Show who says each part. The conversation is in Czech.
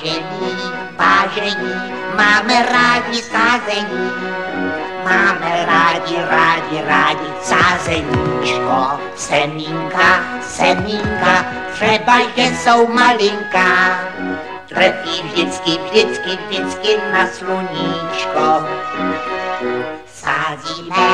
Speaker 1: vážení, máme rádi sázení. Máme rádi sázeníčko, semínka, třeba, že jsou malinká. Trefí vždycky na sluníčko. Sázíme